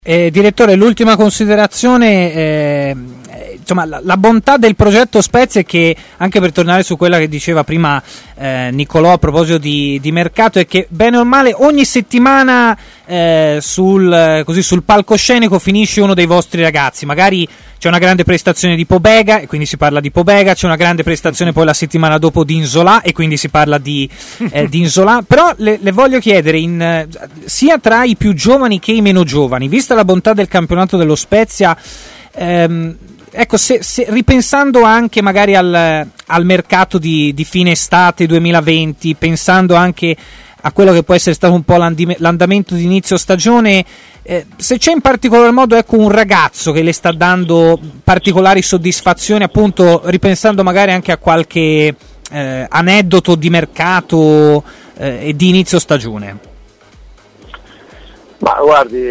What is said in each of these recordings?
Direttore, l'ultima considerazione, insomma, la bontà del progetto Spezia è che, anche per tornare su quella che diceva prima Nicolò a proposito di mercato, è che bene o male ogni settimana sul palcoscenico finisce uno dei vostri ragazzi. Magari c'è una grande prestazione di Pobega e quindi si parla di Pobega, c'è una grande prestazione poi la settimana dopo di Nzola e quindi si parla di Nzola. Però le voglio chiedere, sia tra i più giovani che i meno giovani, vista la bontà del campionato dello Spezia, ecco, se ripensando anche magari al mercato di fine estate 2020, pensando anche a quello che può essere stato un po' l'andamento di inizio stagione, se c'è in particolar modo, ecco, un ragazzo che le sta dando particolari soddisfazioni, appunto ripensando magari anche a qualche aneddoto di mercato e di inizio stagione. Ma guardi,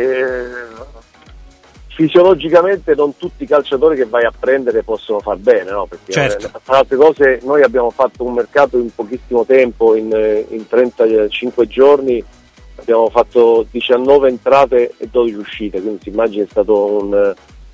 fisiologicamente non tutti i calciatori che vai a prendere possono far bene, no? Perché certo. Tra altre cose noi abbiamo fatto un mercato in pochissimo tempo, in 35 giorni abbiamo fatto 19 entrate e 12 uscite, quindi si immagina è stato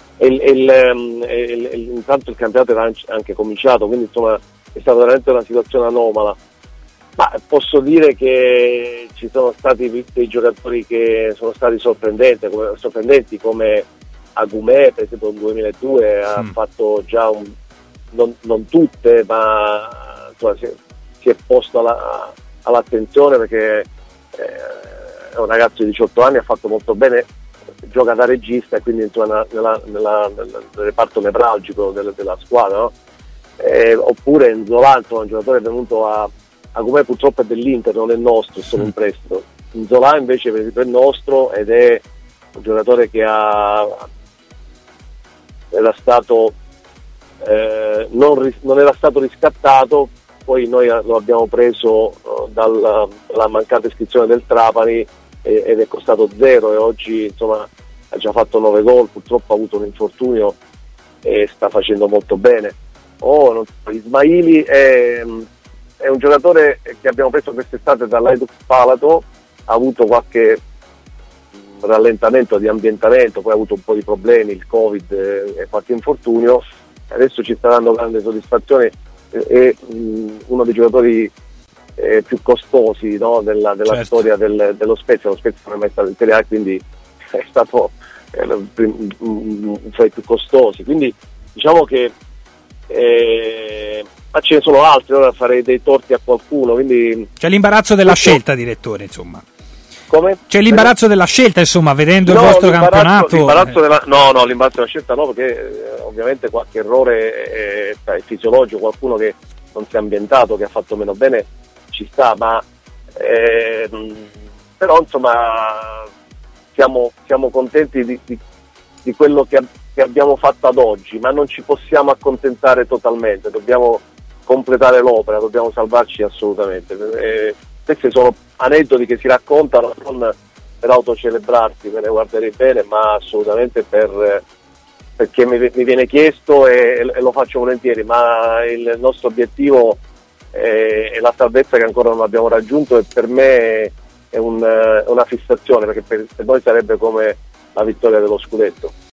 intanto il campionato era anche cominciato, quindi insomma è stata veramente una situazione anomala. Ma posso dire che ci sono stati dei giocatori che sono stati sorprendenti come Agumè, per esempio nel 2002 ha fatto già non tutte, ma insomma, si è posto all'attenzione perché è un ragazzo di 18 anni, ha fatto molto bene, gioca da regista e quindi insomma, nel reparto nevralgico della squadra, no? Oppure Nzola, insomma, un giocatore venuto Agumè purtroppo è dell'Inter, non è nostro, è solo un prestito. Nzola invece per esempio è nostro ed è un giocatore che era stato non era stato riscattato, poi noi lo abbiamo preso dalla mancata iscrizione del Trapani ed è costato 0 e oggi insomma ha già fatto 9 gol, purtroppo ha avuto un infortunio e sta facendo molto bene. Ismaili è un giocatore che abbiamo preso quest'estate dall'Hajduk Spalato, ha avuto qualche rallentamento di ambientamento, poi ha avuto un po' di problemi, il Covid e qualche infortunio, adesso ci sta dando grande soddisfazione, è uno dei giocatori più costosi, no, della certo. Storia dello Spezia. Lo Spezia non è mai stato in Serie A, quindi è stato tra i più costosi, quindi diciamo che ma ce ne sono altri, ora farei dei torti a qualcuno, quindi c'è l'imbarazzo della scelta, direttore, insomma. Come? C'è l'imbarazzo della scelta, insomma, vedendo il vostro campionato. L'imbarazzo della scelta no, perché ovviamente qualche errore è fisiologico, qualcuno che non si è ambientato, che ha fatto meno bene, ci sta, ma però insomma siamo contenti di quello che abbiamo fatto ad oggi, ma non ci possiamo accontentare totalmente, dobbiamo completare l'opera, dobbiamo salvarci assolutamente. Questi sono aneddoti che si raccontano non per autocelebrarsi, me ne guarderei bene, ma assolutamente perché mi viene chiesto e lo faccio volentieri, ma il nostro obiettivo è la salvezza che ancora non abbiamo raggiunto e per me è una fissazione, perché per noi sarebbe come la vittoria dello scudetto.